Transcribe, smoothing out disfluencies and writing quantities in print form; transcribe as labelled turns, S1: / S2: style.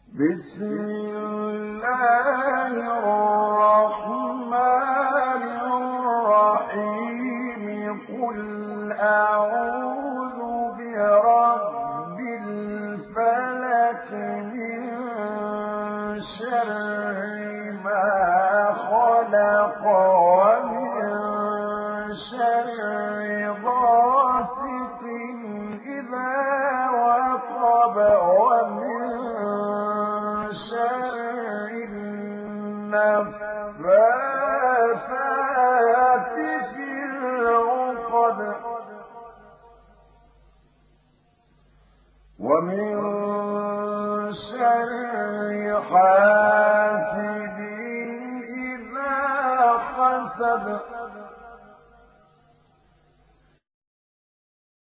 S1: بسم الله الرحمن الرحيم قل أعوذ برب الفلق من شر ما خلق ومن شر غاسق إذا وقب ومن شر النفاثات في العقد ومن شر حاسد إذا حسد